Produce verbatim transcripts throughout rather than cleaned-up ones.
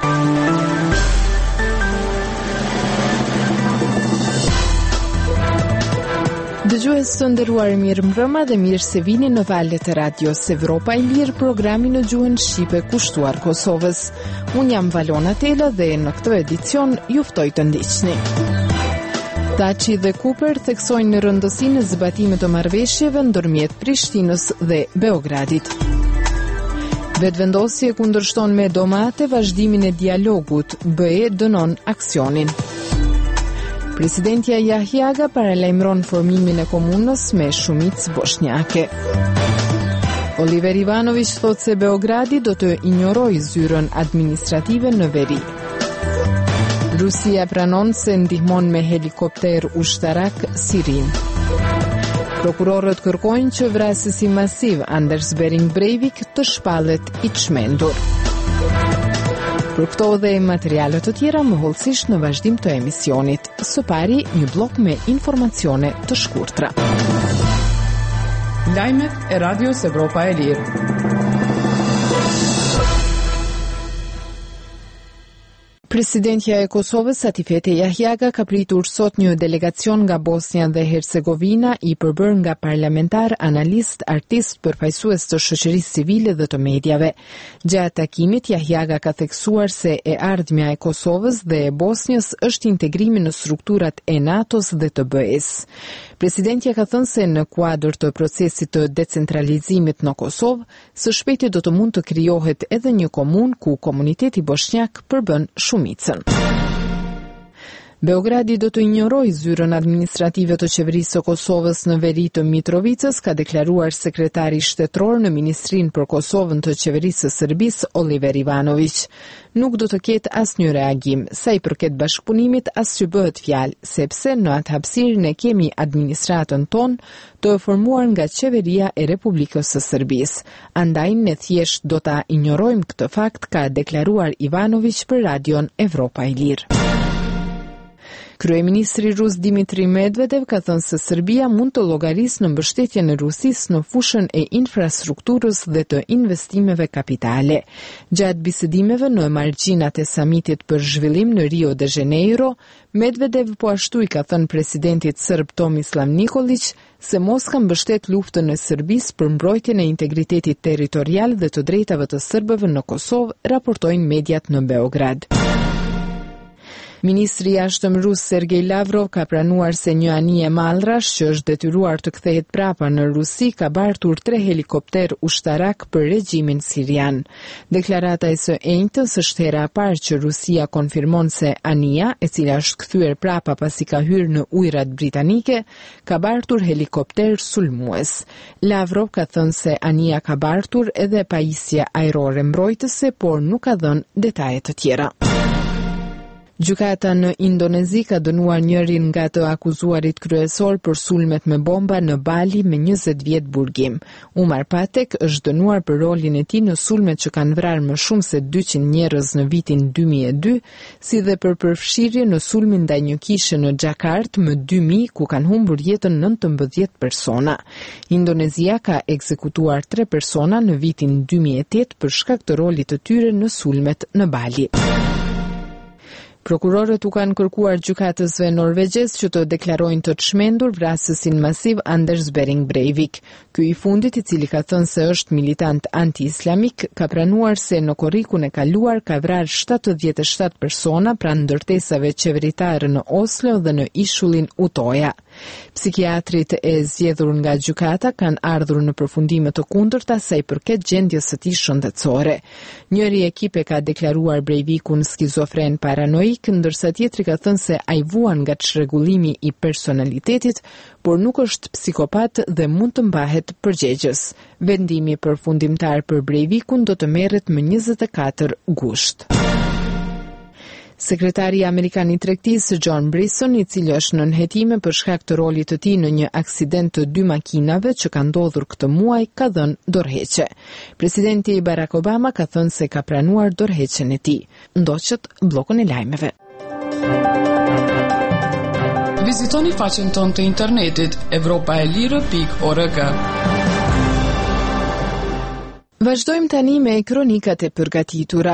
Dëgjues të nderuar, mirë mbrëma dhe mirë se vini në valët e radios Evropa e Lirë, programi në gjuhën shqipe kushtuar Kosovës. Unë jam Valona Tela dhe në këtë edicion ju ftoj të ndiqni. Thaçi dhe Kuper theksojnë në rëndësinë e zbatimit të marrëveshjeve ndërmjet Prishtinës dhe Beogradit. Vetëvendosje kundërshton me domate vazhdimin e dialogut, B E dënon aksionin. Presidentja Jahjaga paralajmëron formimin e komunës me shumicë bosnjake. Oliver Ivanović thotë se Beogradi do të injorojë zyrën administrative në veri. Rusia pranon se ndihmon me helikopter ushtarak Sirinë. Prokurorët kërkojnë që vrasësi masiv Anders Behring Breivik të shpallet i çmendur. Për këto dhe materialet të tjera më hollësisht në vazhdim të emisionit. Së pari, një blok me informacione të shkurtra. Lajmet e Radios Evropa e Lirë. Presidentja e Kosovës Satifete Jahjaga ka pritur sot një delegacion nga Bosnia dhe Hercegovina i përbër nga parlamentar, analist, artist, përfaqësues të shoqërisë civile dhe të mediave. Gjatë takimit, Jahjaga ka theksuar se e ardhmja e Kosovës dhe e Bosnjës është integrimi në strukturat e NATO-s dhe të B E S. Presidentja ka thënë se në kuadër të procesit të decentralizimit në Kosovë, së shpejti do të mund të krijohet edhe një komunë ku komuniteti bosnjak përbën shumicën. Beogradi do të injorojë zyrën administrative të qeverisë së Kosovës në veri të Mitrovicës, ka deklaruar sekretari shtetror në Ministrinë për Kosovën të qeverisë së Serbisë, Oliver Ivanović. Nuk do të ketë asnjë reagim, sa i përket bashkëpunimit as që bëhet fjalë, sepse në atë hapësirë ne kemi administratën tonë të formuar nga qeveria e Republikës së Serbisë. Andaj ne thjesht do ta injorojmë këtë fakt, ka deklaruar Ivanović për radion Evropa e Lirë. Kryeministri rus Dimitri Medvedev ka thënë se Serbia mund të llogarisë në mbështetjen e Rusisë në fushën e infrastrukturës dhe të investimeve kapitale. Gjatë bisedimeve në margjinat e samitit për zhvillim në Rio de Janeiro, Medvedev po ashtu i ka thënë presidentit serb Tomislav Nikolić se Moska mbështet luftën e Serbisë për mbrojtjen e integritetit territorial dhe të drejtave të serbëve në Kosovë, raportojnë mediat në Beograd. Ministri i jashtëm rus Sergej Lavrov ka pranuar se një anije mallrash që është detyruar të kthehet prapa në Rusi ka bartur tre helikopter ushtarak për regjimin sirian. Deklarata e së enjtës është hera e parë që Rusia konfirmon se anija, e cila është kthyer prapa pasi ka hyrë në ujrat britanike, ka bartur helikopter sulmues. Lavrov ka thënë se anija ka bartur edhe pajisje ajrore mbrojtëse, por nuk ka dhënë detaje të tjera. Gjykata në Indonezi ka dënuar njërin nga të akuzuarit kryesor për sulmet me bomba në Bali me njëzet vjet burgim. Umar Patek është dënuar për rolin e tij në sulmet që kanë vrarë më shumë se dyqind njerëz në vitin dy mijë e dy, si dhe për përfshirje në sulmin ndaj një kishe në Xhakartë më dy mijë ku kanë humbur jetën nëntëmbëdhjetë persona. Indonezia ka ekzekutuar tre persona në vitin dy mijë e tetë për shkak të rolit të tyre në sulmet në Bali. Prokurorët u kanë kërkuar gjykatësve norvegjez që të deklarojnë të çmendur vrasësin masiv Anders Behring Breivik. Ky i fundit, i cili ka thënë se është militant anti-islamik, ka pranuar se në korrikun e kaluar ka vrarë shtatëdhjetë e shtatë persona pranë ndërtesave qeveritare në Oslo dhe në ishullin Utoja. Psikiatrit e zgjedhur nga gjykata kanë ardhur në përfundime të kundërta sa i përket gjendjes së tij shëndetësore. Njëri ekipe ka deklaruar Breivikun skizofren paranoik, ndërsa tjetri ka thënë se ai vuan nga çrregullimi i personalitetit, por nuk është psikopat dhe mund të mbahet përgjegjës. Vendimi përfundimtar për Breivikun do të merret më njëzet e katër gusht. Sekretari Amerikan i Tregtisë John Brisson, i cili është nën hetime për shkak të rolit të tij në një aksident të dy makinave që ka ndodhur këtë muaj, ka dhënë dorëheqje. Presidenti Barack Obama ka thënë se ka pranuar dorëheqjen e tij. Ndoqët bllokun e lajmeve. Vizitoni faqen tonë të internetit evropa e lirë pikë org. Vazhdojmë tani me kronikat e përgatitura.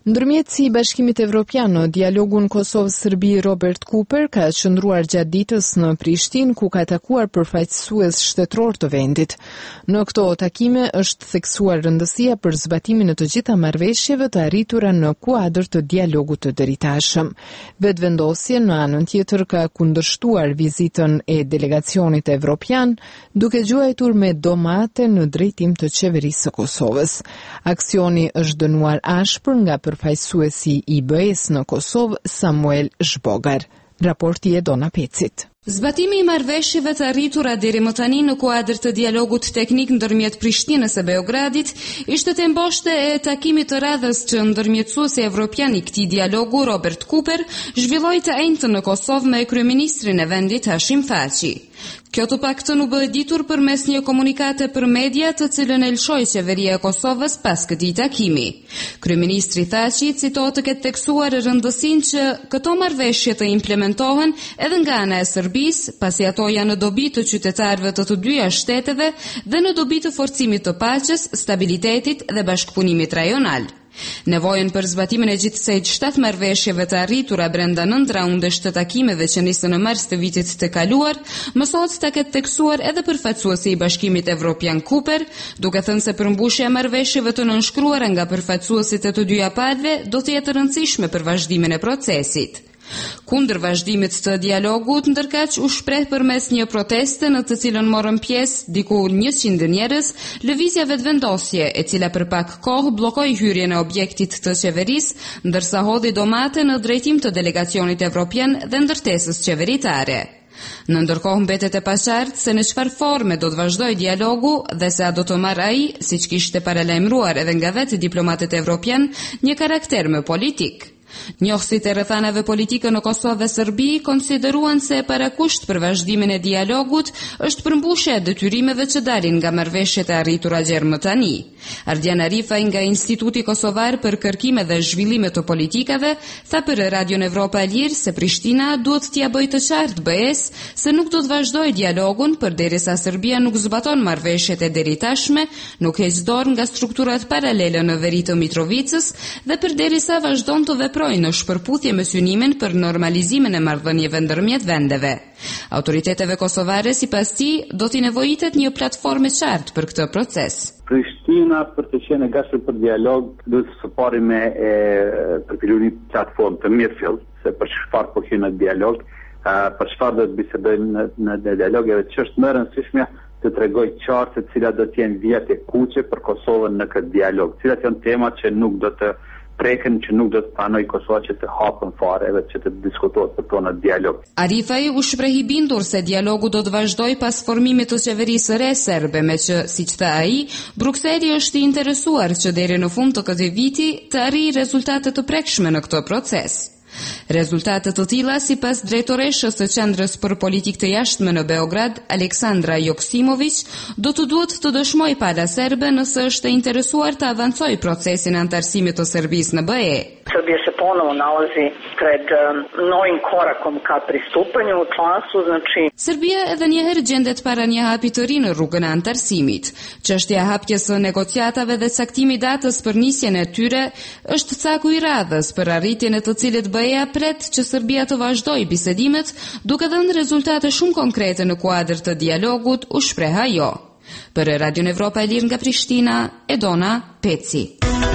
Ndërmjet si Bashkimit Evropian në dialogun Kosovë-Serbi, Robert Cooper ka qëndruar gjatë ditës në Prishtinë, ku ka takuar përfaqësues shtetëror të vendit. Në këto takime është theksuar rëndësia për zbatimin e të gjitha marrëveshjeve të arritura në kuadër të dialogut të deritashëm. Vetëvendosja në anën tjetër ka kundërshtuar vizitën e delegacionit evropian, duke gjuajtur me domate në drejtim të qeverisë së Kosovës. Aksioni është dënuar ashpër nga përfaqësuesi i B E-s në Kosovë, Samuel Zhbogar. Raporti e Dona Pecit. Zbatimi i marrëveshjeve të arritura deri më tani në kuadër të dialogut teknik ndërmjet Prishtinës e Beogradit ishte temboshte e takimit të radhës që ndërmjetësuesi evropian i këtij dialogu, Robert Cooper, zhvilloi të enjtën në Kosovë me kryeministrin e vendit Hashim Thaçi. Kjo të paktën u bë e ditur përmes një komunikate për media të cilën e lëshoi qeveria e Kosovës pas këtij takimi. Kryeministri Thaçi citohet të ketë teksuar rëndësinë që këto marrëveshje të implementohen edhe nga ana e Serbisë, pasi ato janë në dobi të qytetarëve të të dyja shteteve dhe në dobi të forcimit të paqes, stabilitetit dhe bashkëpunimit rajonal. Nevojën për zbatimin e gjithsej shtatë marrëveshjeve të arritura brenda nëntë raundesh të takimeve që nisën në mars të vitit të kaluar, mësohet ta ketë teksuar edhe përfaqësuesi i Bashkimit Evropian Cooper, duke thënë se përmbushja e marrëveshjeve të nënshkruara nga përfaqësuesit e të dyja palëve do të jetë e rëndësishme për vazhdimin e procesit. Kundër vazhdimit të dialogut, ndërkaq u shpreh përmes një proteste në të cilën morën pjesë diku njëqind njerëz, lëvizja vetëvendosje, e cila për pak kohë bllokoi hyrjen e objektit të qeverisë, ndërsa hodhi domate në drejtim të delegacionit evropian dhe ndërtesës qeveritare. Në ndërkohë mbetet e paqartë se në çfarë forme do të vazhdojë dialogu dhe se a do të marrë ai, siç kishte paralajmëruar edhe nga vetë diplomatët evropian, një karakter më politik. Njohësit e rrethanave politike në Kosovë dhe Serbi konsideruan se parakusht për vazhdimin e dialogut është përmbushja e detyrimeve që dalin nga marrëveshjet e arritura gjerë më tani. Ardian Arifaj nga Instituti Kosovar për kërkime dhe zhvillime të politikave tha për Radion Evropa e Lirë se Prishtina duhet t'ia bëjë të qartë B E-s se nuk do të vazhdojë dialogun përderisa Serbia nuk zbaton marrëveshjet e deritashme, nuk heq dorë nga strukturat paralele në veri të Mitrovicës dhe përderisa vazhdon të veprojë në shpërputhje me synimin për normalizimin e marrëdhënieve ndërmjet vendeve. Autoriteteve kosovare sipas tij do t'i nevojitet një platformë e qartë për këtë proces. Prishtina për të qenë e gatshme për dialog duhet të sipari me përpiluar një platformë të mirëfill, se për çfarë po hyn në dialog, për çfarë do të bisedojmë në, në dialog, edhe që është më e rëndësishme të tregoj qartë se cilat do të jenë vijat e kuqe për Kosovën në këtë dialog, cilat janë temat që nuk do të preken, që nuk do të pranoj Kosova që të hapën fare edhe që të diskutohet për to në dialog. Arifaj u shpreh i bindur se dialogu do të vazhdojë pas formimit të qeverisë së re serbe, me që, siç tha ai, Brukseli është i interesuar që deri në fund të këtij viti të arrijë rezultate të prekshme në këtë proces. Rezultate të tilla, sipas drejtoreshës së Qendrës për Politikë të Jashtme në Beograd, Aleksandra Joksimović, do të duhet të dëshmojë pala serbe nëse është e interesuar të avancojë procesin e antarësimit të Serbisë në B E. Srbija se ponovo nalazi pred novim korakom ka pristupanju u članstvu, znači Serbia edhe një herë gjendet para një hapi të ri në rrugën e antarësimit. Çështja e hapjes së negociatave dhe caktimi datës për nisjen e tyre është caku i radhës për arritjen e të cilit B E-ja pret që Serbia të vazhdojë bisedimet, duke dhënë rezultate shumë konkrete në kuadër të dialogut, u shpreh ajo. Për Radion Evropa e Lirë nga Prishtina, Edona Peci.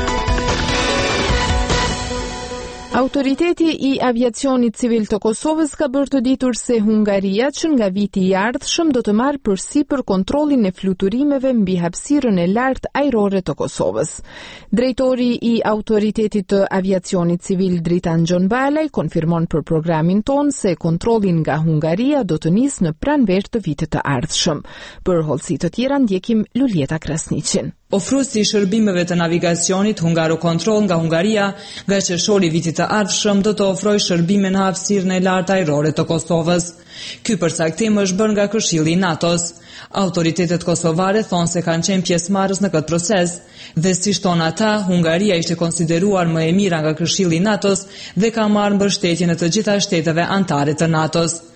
Autoriteti i aviacionit civil të Kosovës ka bërë të ditur se Hungaria, që nga viti i ardhshëm do të marrë përsipër kontrollin e fluturimeve mbi hapësirën e lartë ajrore të Kosovës. Drejtori i Autoritetit të Aviacionit Civil Dritan Gjonbalaj konfirmon për programin ton se kontrollin nga Hungaria do të nisë në pranverë të vitit të ardhshëm. Për hollësi të tjera ndjekim Luljeta Krasniqin. Ofruesi i shërbimeve të navigacionit Hungaro Control nga Hungaria, nga qershori vitit të ardhshëm do të ofrojë shërbime në hapësirën e lartë ajrore të Kosovës. Ky përcaktim është bërë nga Këshilli i NATO-s. Autoritetet kosovare thonë se kanë qenë pjesëmarrës në këtë proces dhe si shton ata, Hungaria ishte konsideruar më e mira nga Këshilli i NATO-s dhe ka marrë mbështetjen e të gjitha shteteve anëtare të NATO-s.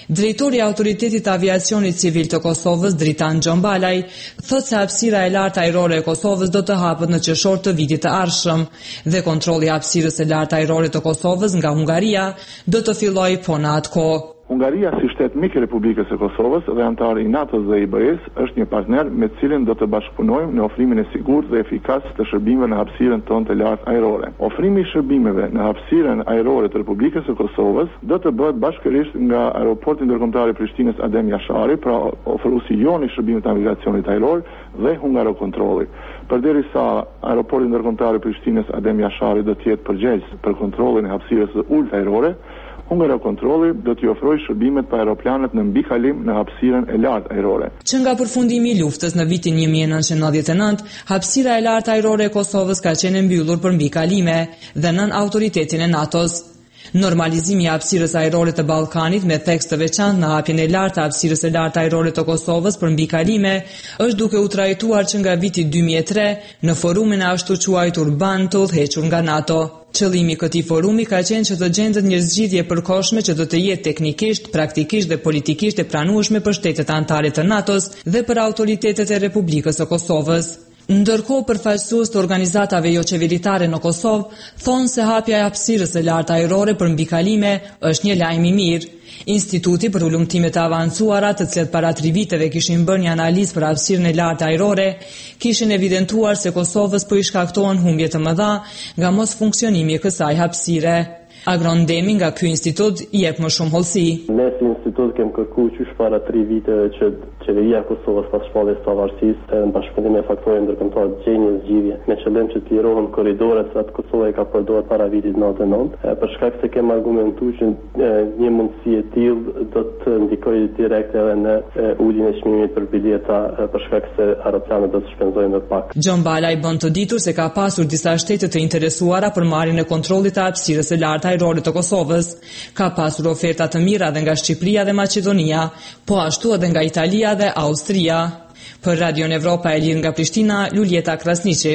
Drejtori i Autoritetit të Aviacionit Civil të Kosovës, Dritan Xhombalaj, thotë se hapësira e lartë ajrore e Kosovës do të hapet në qershor të vitit të ardhshëm dhe kontrolli i hapësirës së lartë ajrore të Kosovës nga Hungaria do të fillojë po në atë kohë. Hungaria si shtet mik i Republikës së Kosovës dhe antar i NATO-s dhe I B E-s është një partner me cilin do të bashkëpunojmë në ofrimin e sigurt dhe efikas të shërbimeve në hapësirën tonë të lartë ajrore. Ofrimi i shërbimeve në hapësirën ajrore të Republikës së Kosovës do të bëhet bashkërisht nga aeroporti ndërkombëtar i Prishtinës Adem Jashari, pra ofruesi jon i shërbimit të navigacionit ajror dhe Hungarokontrolli. Përderisa aeroporti ndërkombëtar i Prishtinës Adem Jashari do të jetë përgjegjës për kontrollin e hapësirës së ulët ajrore, Hungarokontrolli do t'i ofrojë shërbimet pa aeroplanet në mbikalim në hapësirën e lartë ajrore. Që nga përfundimi i luftës në vitin një mijë e nëntëqind e nëntëdhjetë e nëntë, hapësira e lartë ajrore e Kosovës ka qenë mbyllur për mbikalime dhe nën autoritetin e NATO-s. Normalizimi i hapësirës ajrore të Ballkanit me theks të veçantë në hapjen e lartë të hapësirës së lartë ajrore të Kosovës për mbikalime është duke u trajtuar që nga viti dy mijë e tre në forumin e ashtu quajtur Ban të udhëhequr nga NATO. Qëllimi i këtij forumi ka qenë që të gjendet një zgjidhje e përkohshme që do të jetë teknikisht, praktikisht dhe politikisht e pranueshme për shtetet anëtare të NATO-s dhe për autoritetet e Republikës së Kosovës. Ndërkohë, përfaqësues të organizatave jo qeveritare në Kosovë thonë se hapja e hapësirës së lartë ajrore për mbikalime është një lajm I mirë. Instituti për ulëmtimet e avancuara, të cilët para tre viteve kishin bërë një analizë për hapësirën e lartë ajrore, kishin evidentuar se Kosovës po I shkaktohen humbje të mëdha nga mos funksionimi I kësaj hapësire. Agrondemi nga ky institut jep më shumë hollësi. Ne si institut kem kërkuar qysh para tre viteve që qeveria e Kosovës pas shpalljes së pavarësisë në bashkëpunim me faktorë ndërkombëtar të gjejë një zgjidhje me qëllim që të lirohen korridoret sa të Kosova I ka përdorur para vitit nëntëdhjetë e nëntë, për shkak se kem argumentuar që një mundësi e tillë do të ndikojë direkt edhe në uljen e çmimit për bileta për shkak se aeroplanet do të shpenzojnë më pak. Xhombalaj bën të ditur se ka pasur disa shtete të interesuara për marrjen e kontrollit të hapësirës së lartë ajrore të Kosovës. Ka pasur oferta të mira edhe nga Shqipëria dhe Maqedonia, po ashtu edhe nga Italia dhe Austria. Për Radion Evropa e Lirë nga Prishtina, Luljeta Krasniqi.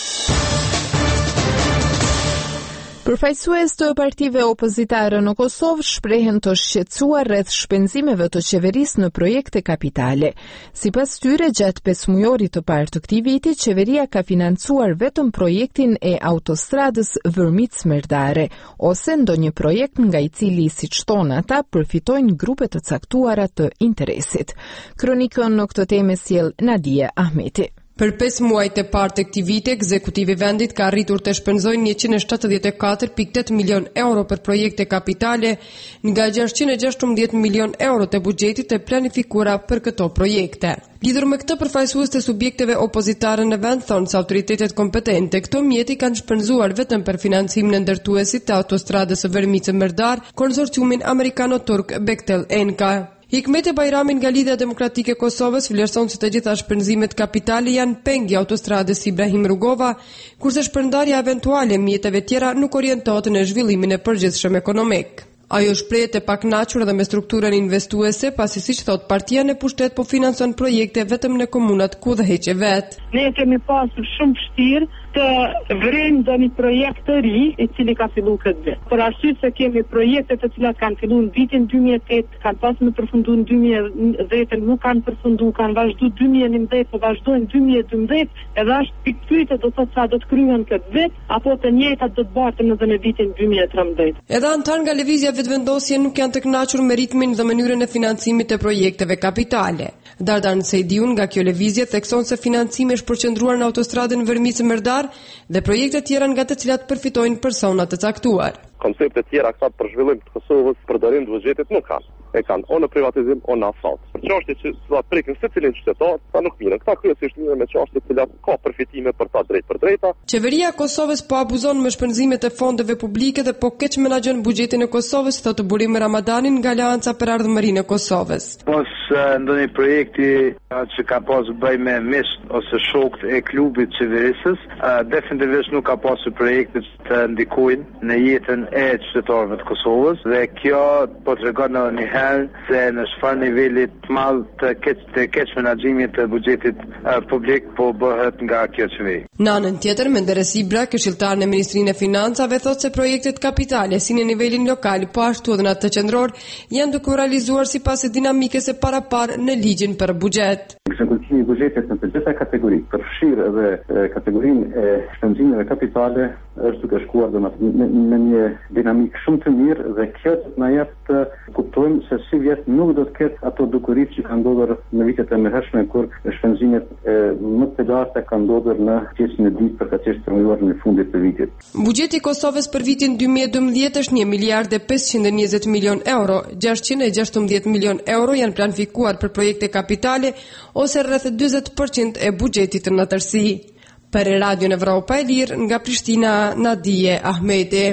Përfaqësues të partive opozitare në Kosovë shprehen të shqetësuar rreth shpenzimeve të qeverisë në projekte kapitale. Sipas tyre, gjatë pesëmujorit të parë të këtij viti, qeveria ka financuar vetëm projektin e autostradës Vërmic-Smerdare, ose ndonjë projekt nga I cili, siç thonë ata, përfitojnë grupe të caktuara të interesit. Kronikën në këtë temë sjell Nadia Ahmeti. Për pesë muajt e parë të këtij viti, ekzekutivi i vendit ka arritur të shpenzojë njëqind e shtatëdhjetë e katër pikë tetë milion euro për projekte kapitale nga gjashtëqind e gjashtëmbëdhjetë milion euro të buxhetit të planifikuara për këto projekte. Lidhur me këtë, përfaqësues të subjekteve opozitare në vend thonë se autoritetet kompetente këto mjeti kanë shpenzuar vetëm për financimin e ndërtuesit të autostradës së Vërmic-Merdar, konsorciumin amerikano-turk Bechtel Enka. Hikmete Bajrami nga Lidhja Demokratike e Kosovës vlerëson se të gjitha shpenzimet kapitale janë pengi autostradës Ibrahim Rugova, kurse shpërndarja eventuale mjeteve tjera nuk orientohet në zhvillimin e përgjithshëm ekonomik. Ajo shprehet e pakënaqur edhe me strukturën investuese, pasi siç thot partia në pushtet po financon projekte vetëm në komunat ku udhëheqë vet. Ne kemi pasur shumë vështirë të vrejmë dhe një projekt të ri I cili ka fillu këtë vit. Për arsye se kemi projekte të cilat kanë fillu në vitin dy mijë e tetë, kanë pas me përfundu në dy mijë e dhjetë, nuk kanë përfundu, kanë vazhdu dy mijë e njëmbëdhjetë, po vazhdojnë dy mijë e dymbëdhjetë, edhe është pikpyetje do të thotë sa do të kryhen këtë vit, apo të njëjtat do të bartën edhe në vitin dy mijë e trembëdhjetë. Edhe antar nga lëvizja vetëvendosje nuk janë të kënaqur me ritmin dhe mënyrën e financimit të projekteve kapitale. Dardan Sejdiun nga kjo lëvizje thekson se financimi është përqendruar në autostradën Vërmic-Merdar dhe projekte tjera nga të cilat përfitojnë persona të caktuar. Koncepte tjera kësa për zhvillim të Kosovës për darim të buxhetit nuk kanë. E kanë o në privatizim o në asfalt. Për çështje që do të prekin secilin qytetar, ta nuk mirën. Këta kryesisht mirën me çështje të cilat ka përfitime për ta drejt për drejta. Qeveria e Kosovës po abuzon me shpenzimet e fondeve publike dhe po keq menaxhon buxhetin e Kosovës, thotë Burim Ramadanin nga Aleanca për Ardhmërinë e Kosovës. Pos ndonjë projekti që ka pas bëj me mish ose shokët e klubit qeverisës, definitivisht nuk ka pasur projekte që të ndikojnë në jetën e qytetarëve të Kosovës dhe kjo po tregon edhe një herë se në çfarë niveli të madh të keq të keq menaxhimit të buxhetit uh, publik po bëhet nga kjo qeveri. Në anën tjetër, Menderes Ibra, këshilltar në Ministrinë e Financave, thotë se projektet kapitale si në nivelin lokal, po ashtu edhe në atë qendror, janë duke u realizuar sipas dinamikës së parapar në ligjin për buxhet. Ekzekutimi i buxhetit në të gjitha kategoritë, përfshirë edhe kategorinë e shpenzimeve kapitale, është duke shkuar domethënë në një dinamikë shumë të mirë dhe kjo na jep të kuptojmë se si vjet nuk do të ketë ato dukuritë që kanë ndodhur në vitet e mëhershme kur shpenzimet e, më të larta kanë ndodhur në pjesën e dytë përkatësisht promovuar në fundit të vitit. Buxheti i Kosovës për vitin dy mijë e dymbëdhjetë është një miliard e pesëqind e njëzet milion euro, gjashtëqind e gjashtëmbëdhjetë milion euro janë planifikuar për projekte kapitale ose rreth njëzet përqind e buxhetit në tërësi. Për Radion Evropa e Lirë nga Prishtina, Nadije Ahmeti.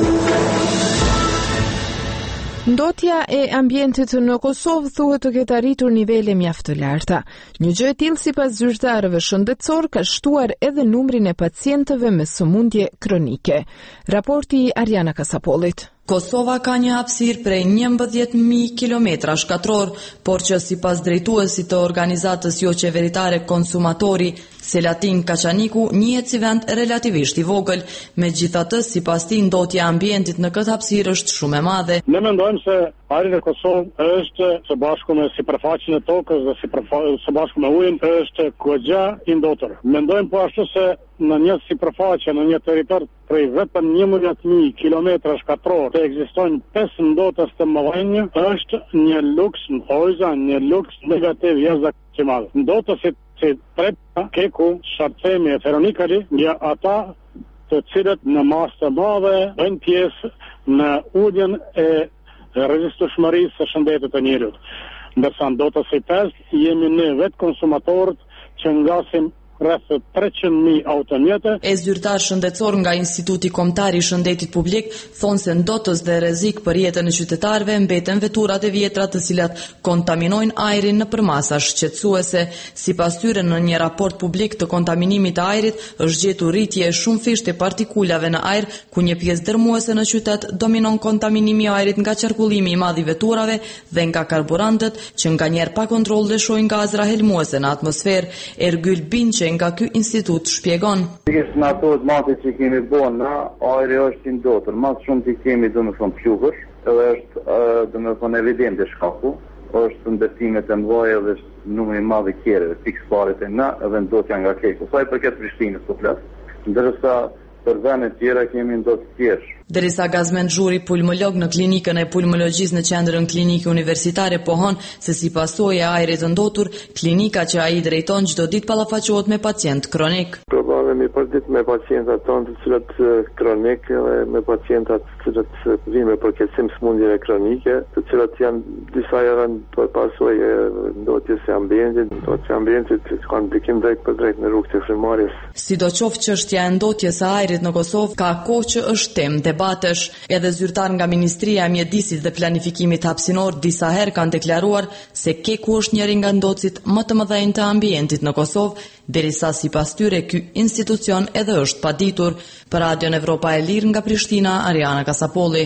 Ndotja e ambientit në Kosovë thuhet të ketë arritur nivele mjaft të larta. Një gjë e tillë sipas zyrtarëve shëndetësor ka shtuar edhe numrin e pacientëve me sëmundje kronike. Raporti i Ariana Kasapollit. Kosova ka një hapësirë prej njëmbëdhjetë mijë kilometra shkatror, por që sipas drejtuesit të organizatës jo qeveritare Konsumatori, Selatin Kaçaniku, njihet si vend relativisht i vogël, megjithatë sipas tij ndotja e ambientit në këtë hapësirë është shumë e madhe. Ne mendojmë se ajri në Kosovë është së bashku me sipërfaqen e tokës dhe së bashku me ujin është goxha i ndotur. Mendojmë po ashtu se në një sipërfaqe, në një territor prej vetëm njëmbëdhjetë mijë kilometra shkatror të ekzistojnë pesë ndotës të mëdhenj është një luks në ojza, një luks negativ jashtëzakonisht i madh. Ndotësit si Trepa, Keku, Sharcemi e Feronikali, nga ata të cilët në masë të madhe bëjnë pjesë në uljen e rezistueshmërisë së shëndetit të njerëzit. Ndërsa ndotës i pesë jemi ne vetë konsumatorët që ngasim rreth treqind mijë automjete. E zyrtar shëndetësor nga Instituti Kombëtar i Shëndetit Publik thonë se ndotës dhe rrezik për jetën e qytetarëve mbeten veturat e vjetra të cilat kontaminojnë ajrin nëpër masa shqetësuese. Sipas tyre, në një raport publik të kontaminimit të ajrit është gjetur rritje e shumë fisht e partikulave në ajër, ku një pjesë dërmuese në qytet dominon kontaminimi i ajrit nga qarkullimi i madh i veturave dhe nga karburantët që nganjëherë pa kontroll lëshojnë gazra helmuese në atmosferë. Ergyl Binçe nga ky institut shpjegon. Pikërisht në ato mate që kemi bën, na ajri është i ndotur, më shumë ti kemi domethënë pluhur, edhe është domethënë evidente shkaku, është ndërtimet e mëdha dhe numri i madh i kerreve, pikësparet e na edhe ndotja nga Keku. Sa i përket Prishtinës po flas, ndërsa për vende të tjera kemi ndotë tjerë. Derisa Gazmend Zhuri, pulmolog në klinikën e pulmologjisë në qendrën klinike universitare, pohon se si pasojë e ajrit të ndotur, klinika që ai drejton çdo ditë ballafaqohet me pacient kronik. Problemi për ditë me pacientat tonë të cilët kronik dhe me pacientat të cilët vinë me përkeqësim sëmundjeve kronike, të cilët janë disa janë për pasojë ndotjes së ambientit, ndotja e ambientit që kanë ndikim drejt për drejt në rrugët e frymëmarrjes. Sidoqoftë çështja e ndotjes së ajrit në Kosovë ka kohë që është temë debatesh. Edhe zyrtar nga Ministria e Mjedisit dhe Planifikimit Hapësinor disa herë kanë deklaruar se Keku është njëri nga ndotësit më të mëdhenj të ambientit në Kosovë, derisa sipas tyre ky institucion edhe është paditur. Për Radion Evropa e Lirë nga Prishtina, Ariana Kasapolli.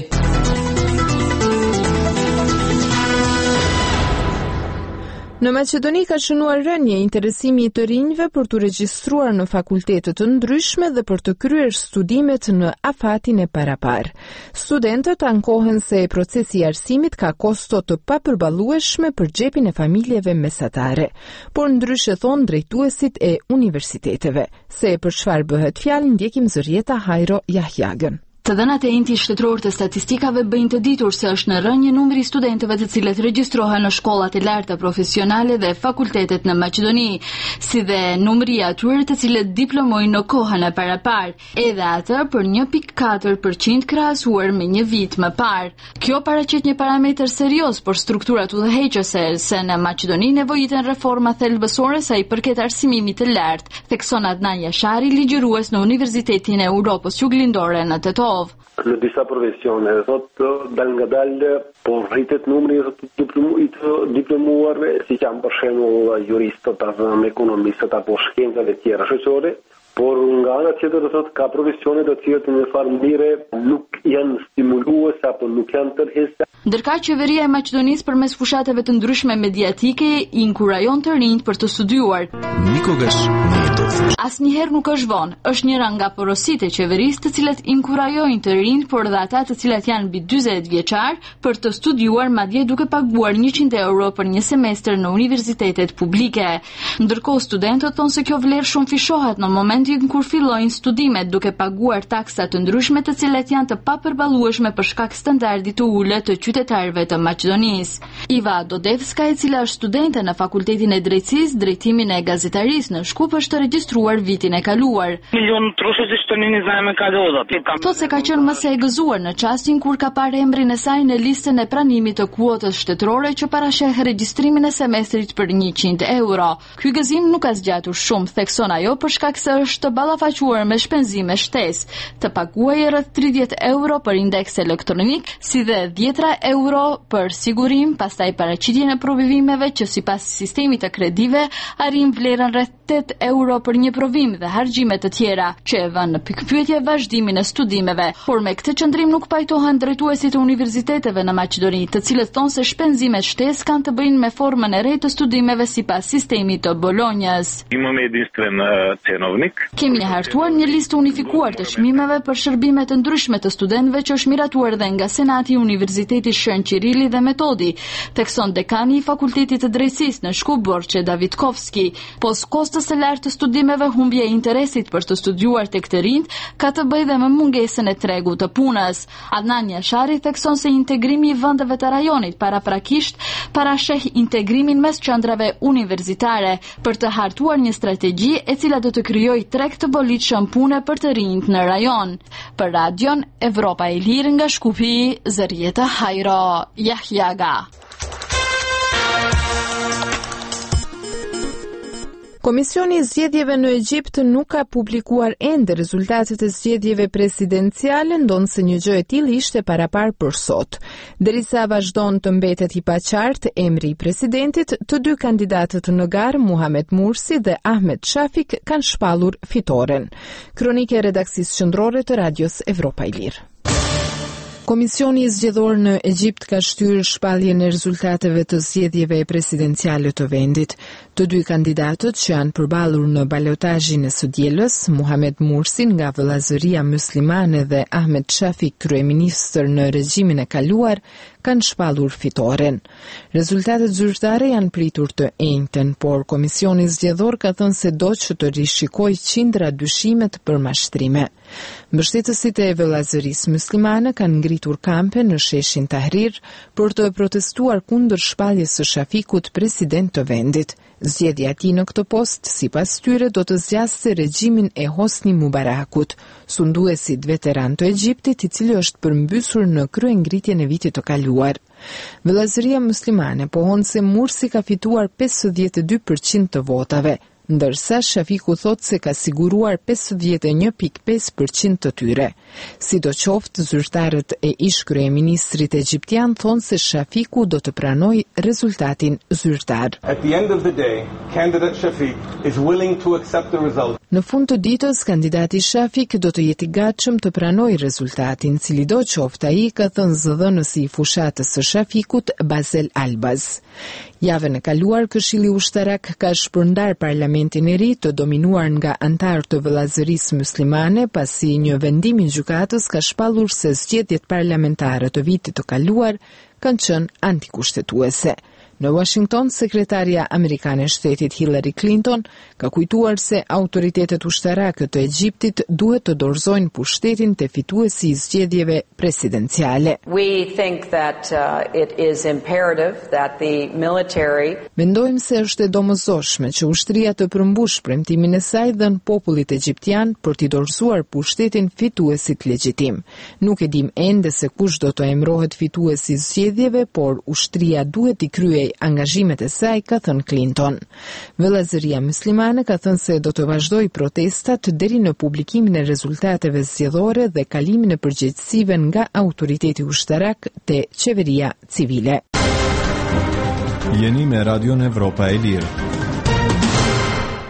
Në Maqedoni ka shënuar rënje interesimi i të rinjve për të regjistruar në fakultete të ndryshme dhe për të kryer studimet në afatin e parapar. Studentët ankohen se procesi i arsimit ka kosto të papërballueshme për xhepin e familjeve mesatare, por ndryshe thon drejtuesit e universiteteve. Se për çfarë bëhet fjalë, ndjekim zërjeta Hajro Jahjagën. Të dhënat e enti shtetëror të statistikave bëjnë të ditur se është në rënje numri i studentëve të cilët regjistrohen në shkollat e larta profesionale dhe fakultetet në Maqedoni, si dhe numri i atyre të cilët diplomojnë në kohën e parapar, edhe atë për një pikë katër përqind krahasuar me një vit më parë. Kjo paraqet një parametër serioz për strukturat udhëheqëse, se në Maqedoni nevojiten reforma thelbësore sa i përket arsimimit të lartë, thekson Adnan Jashari, ligjërues në Universitetin e Europës Juglindore në Tetov. Në disa profesione, thotë dal nga dal, po rritet numri i të diplomuarve, si janë për shembull juristët apo ekonomistët apo shkencave tjera shoqëore, Por nga ana tjetër do thotë ka profesione të tjera në farë mire nuk janë stimuluese apo nuk janë tërheqëse. Ndërkaq qeveria e Maqedonisë përmes fushatave të ndryshme mediatike i inkurajon të rinjt për të studiuar. Nikogash nie je dosyć. Asnjëherë nuk është vonë. Është njëra nga porositë e qeverisë të cilat inkurajojnë të rinjt, por dhe ata të cilat janë mbi dyzet vjeçar për të studiuar, madje duke paguar njëqind euro për një semestër në universitetet publike. Ndërkohë studentët thonë se kjo vlerë shumë fishohet në momentin kur fillojnë studimet, duke paguar taksa të ndryshme të cilat janë të papërballueshme për shkak standardit të ulët të qytetarëve të Maqedonisë. Iva Dodevska, e cila është studente në Fakultetin e Drejtësisë, Drejtimin e Gazetarisë në Shkup, është regjistruar vitin e kaluar. Milion trošeći što ni ne znamo kada odati. Thotë se ka qenë më së e gëzuar në çastin kur ka parë emrin e saj në listën e pranimit të kuotës shtetërore që parasheh regjistrimin e semestrit për njëqind euro. Ky gëzim nuk ka zgjatur shumë, thekson ajo, për shkak se është ballafaquar me shpenzime shtesë, të paguajë rreth tridhjetë euro për indeks elektronik, si dhe dhjetra euro për sigurim, pastaj paraqitjen e provimeve që sipas sistemit të kredive arrin vlerën rreth tetë euro për një provim dhe harxhime të tjera, që e vënë në pikpyetje vazhdimin e studimeve. Por me këtë qëndrim nuk pajtohen drejtuesit e universiteteve në Maqedoni, të cilët thonë se shpenzimet shtesë kanë të bëjnë me formën e re të studimeve sipas sistemit të Bolonjës. Imamo jedinstven cenovnik. Kemi hartuar një listë unifikuar të çmimeve për shërbime të ndryshme të studentëve që është miratuar dhe nga Senati i Universitetit Shën Qirili dhe Metodi, thekson dekani i Fakultetit të Drejtësisë në Shkup Borçe Davidkovski. Pos kostës së lartë të studimeve, humbja e interesit për të studiuar tek të rinjt ka të bëjë dhe me mungesën e tregut të punës. Adnan Jashari thekson se integrimi i vendeve të rajonit paraprakisht parasheh integrimin mes qendrave universitare për të hartuar një strategji e cila do të krijojë treg të bolitshëm pune për të rinjt në rajon. Për Radion Evropa e Lirë nga Shkupi, Zërjeta Hajro, Jahjaga. Komisioni i zgjedhjeve në Egjipt nuk ka publikuar ende rezultatet e zgjedhjeve presidenciale, ndonse një gjë e tillë ishte parapar për sot. Derisa vazhdon të mbetet i paqartë emri i presidentit, të dy kandidatët në garë, Muhamet Mursi dhe Ahmed Shafik, kanë shpallur fitoren. Kronike e redaksisë qendrore të Radios Evropa e Lirë. Komisioni zgjedhor në Egjipt ka shtyrë shpalljen e rezultateve të zgjedhjeve presidenciale të vendit. Të dy kandidatët që janë përballur në balotazhin e së dielës, Muhamet Mursi nga Vëllazëria Muslimane dhe Ahmed Shafik, kryeministër në regjimin e kaluar, kanë shpallur fitoren. Rezultatet zyrtare janë pritur të enjten, por komisioni zgjedhor ka thënë se do që të rishikojë qindra dyshimet për mashtrime. Mbështetësit e Vëllazërisë Muslimane kanë ngritur kampe në sheshin Tahrir për të protestuar kundër shpalljes së Shafikut president të vendit. Zgjedhja e tij në këtë post, sipas tyre, do të zgjasë regjimin e Hosni Mubarakut, sunduesit veteran të Egjiptit, i cili është përmbysur në kryengritjen e vitit të kaluar. Vëllazëria Muslimane pohon se Mursi ka fituar pesëdhjetë e dy përqind të votave, ndërsa Shafiku thot se ka siguruar pesëdhjetë e një pikë pesë përqind të tyre. Sidoqoftë, zyrtarët e ish kryeministrit egjiptian thonë se Shafiku do të pranojë rezultatin zyrtar. At the end of the day, candidate Shafik is willing to accept the result. Në fund të ditës, kandidati Shafik do të jetë i gatshëm të pranojë rezultatin, cili do qoftë ai, ka thënë zëdhënësi i fushatës së Shafikut, Basel Albaz. Javën e kaluar, Këshilli Ushtarak ka shpërndar parlamentin e ri të dominuar nga antarë të Vëllazërisë Muslimane, pasi një vendim i gjykatës ka shpallur se zgjedhjet parlamentare të vitit të kaluar kanë qenë antikushtetuese. Në Washington, sekretarja amerikane e shtetit Hillary Clinton ka kujtuar se autoritetet ushtarake të Egjiptit duhet të dorëzojnë pushtetin te fituesi i zgjedhjeve presidenciale. We think that uh, it is imperative that the military Mendojmë se është e domosdoshme që ushtria të përmbush premtimin e saj dhënë popullit egjiptian për t'i dorëzuar pushtetin fituesit legjitim. Nuk e dim ende se kush do të emrohet fituesi i zgjedhjeve, por ushtria duhet i kryej angazhimet e saj, ka thënë Clinton. Vëllazëria Muslimane ka thënë se do të vazhdojë protestat deri në publikimin e rezultateve zgjedhore dhe kalimin e përgjegjësive nga autoriteti ushtarak te qeveria civile. Jeni me Radion Evropa e Lirë.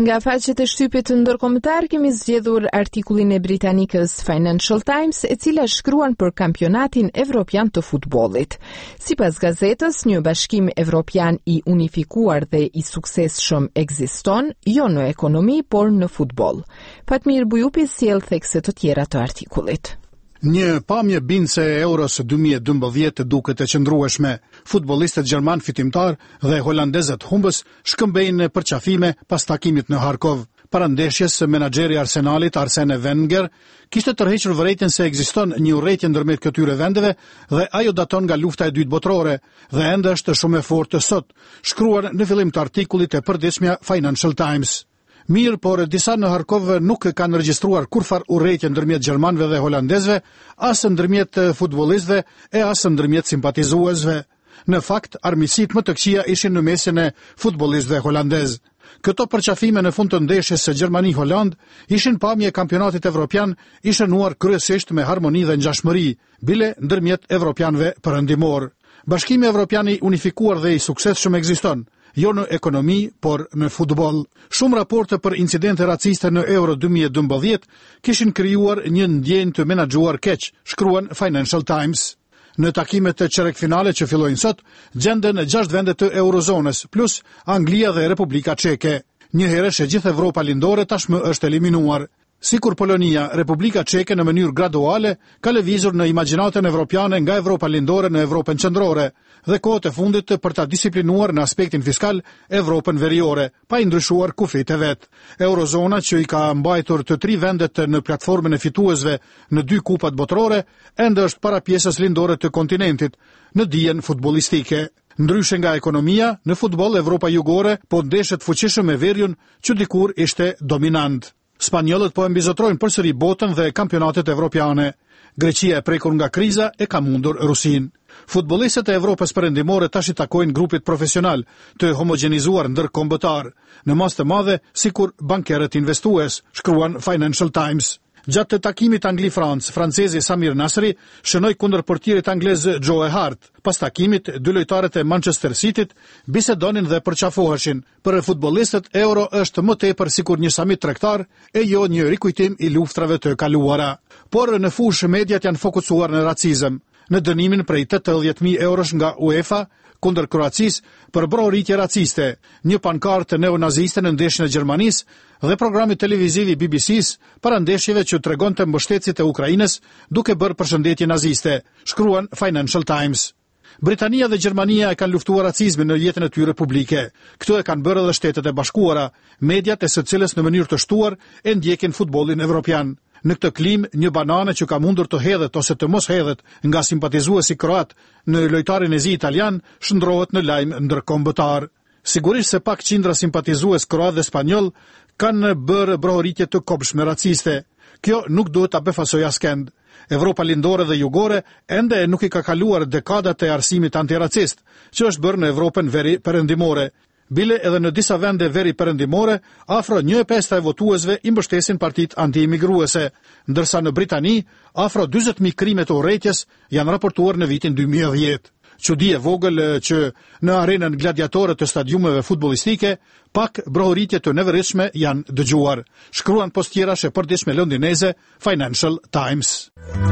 Nga faqet e shtypit ndërkombëtar kemi zgjedhur artikullin e britanikës Financial Times, e cila shkruan për kampionatin evropian të futbollit. Sipas gazetës, një bashkim evropian i unifikuar dhe i suksesshëm ekziston, jo në ekonomi, por në futboll. Fatmir Bujupi sjell thekse të tjera të artikullit. Një pamje bindëse e Euros dy mijë e dymbëdhjetë duket e qëndrueshme. Futbollistët gjerman fitimtar dhe holandezët humbës shkëmbejnë përqafime pas takimit në Harkov. Para ndeshjes, menaxheri i Arsenalit Arsene Wenger kishte tërhequr vërejtjen se ekziston një urrëtie ndërmjet këtyre vendeve dhe ajo daton nga lufta e dytë botërore dhe ende është shumë e fortë sot, shkruar në fillim të artikullit e përditshmja Financial Times. Mirë, por disa në Harkov nuk kanë regjistruar kurfar urrëtie ndërmjet gjermanëve dhe holandezëve, as ndërmjet futbollistëve e as ndërmjet simpatizuesve. Në fakt, armiqësitë më të këqija ishin në mesin e futbollistëve holandez. Këto përqafime në fund të ndeshjes së Gjermani-Holand ishin pamje e kampionatit evropian i shënuar kryesisht me harmoni dhe ngjashmëri, bile ndërmjet evropianëve perëndimor. Bashkimi Evropian i unifikuar dhe i suksesshëm ekziston, jo në ekonomi, por në futboll. Shumë raporte për incidente raciste në Euro dy mijë e dymbëdhjetë kishin krijuar një ndjenjë të menaxhuar keq, shkruan Financial Times. Në takimet e çerekfinale që fillojnë sot, gjenden gjashtë vende të Eurozonës, plus Anglia dhe Republika Çeke. Njëherësh e gjithë Evropa lindore tashmë është eliminuar. Sikur Polonia, Republika Çeke në mënyrë graduale ka lëvizur në imagjinatën evropiane nga Evropa lindore në Evropën qendrore dhe kohët e fundit për ta disiplinuar në aspektin fiskal Evropën veriore, pa i ndryshuar kufit e vet. Eurozona, që i ka mbajtur të tri vendet në platformën e fituesve në dy kupat botërore, ende është para pjesës lindore të kontinentit në dijen futbollistike. Ndryshe nga ekonomia, në futboll Evropa jugore po ndeshet fuqishëm me Veriun, që dikur ishte dominant. Spanjollët po e mbizotrojnë përsëri botën dhe kampionatet evropiane. Greqia e prekur nga kriza e ka mundur Rusin. Futbollistët e Evropës perëndimore tash i takojnë grupit profesional të homogenizuar ndërkombëtar, në mas të madhe sikur bankerët investues, shkruan Financial Times. Gjatë të takimit Angli-Francë, francezi Samir Nasri shënoi kundër portierit anglez Joe Hart. Pas takimit, dy lojtarët e Manchester Cityt bisedonin dhe përqafoheshin. Për futbollistët, Euro është më tepër sikur një samit tregtar e jo një rikujtim i luftrave të kaluara. Por në fushë mediat janë fokusuar në racizëm. Në dënimin prej tetëdhjetë mijë eurosh nga UEFA kundër Kroacisë për brohoritje raciste, një pankartë neonaziste në ndeshjen e Gjermanisë dhe programi televiziv i B B C-s para ndeshjeve që tregonte mbështetësit e Ukrainës duke bërë përshëndetje naziste, shkruan Financial Times. Britania dhe Gjermania e kanë luftuar racizmin në jetën e tyre publike. Këto e kanë bërë edhe Shtetet e Bashkuara, mediat e së cilës në mënyrë të shtuar e ndjekin futbollin evropian. Në këtë klim, një banane që ka mundur të hedhet ose të mos hedhet nga simpatizuesi kroat në lojtarin e zi italian shndrohet në lajm ndërkombëtar. Sigurisht se pak qindra simpatizues kroat dhe spanjoll kanë bërë brohoritje të kopshme raciste. Kjo nuk duhet ta befasojë askënd. Evropa lindore dhe jugore ende nuk i ka kaluar dekadat e arsimit antiracist, që është bërë në Evropën veri perëndimore. Bile edhe në disa vende veri perëndimore, afro një e pesë e votuesve i mbështesin partit anti-imigruese, ndërsa në Britani, afro dyzet mijë krime të urrëties janë raportuar në vitin dy mijë e dhjetë. Çudi e vogël që në arenën gladiatore të stadiumeve futbollistike, pak brohoritje të neveritshme janë dëgjuar, shkruan postjerash e përditshme londineze Financial Times.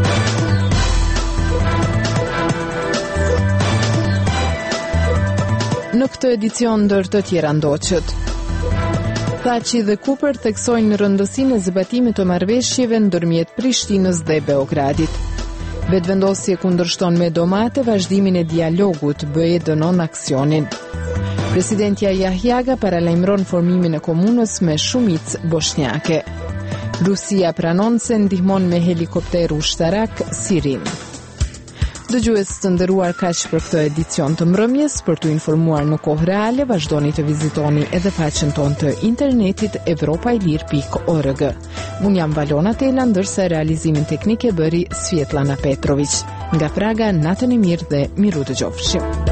Në këtë edicion ndër të tjera ndoqët. Thaçi dhe Cooper theksojnë rëndësinë e zbatimit të marrëveshjeve ndërmjet Prishtinës dhe Beogradit. Vetëvendosje kundërshton me domate vazhdimin e dialogut, B E dënon aksionin. Presidentja Yahyaga paralajmëron formimin e komunës me shumicë bosnjake. Rusia pranon se ndihmon me helikopter ushtarak Sirin. Dëgjues të nderuar, kaq për këtë edicion të mbrëmjes. Për të informuar në kohë reale, vazhdoni të vizitoni edhe faqen tonë të internetit evropailir pikë org. Unë jam Valona Tela, ndërsa realizimin teknik e bëri Svjetlana Petrović. Nga Praga, natën e mirë dhe miru dëgjofshim.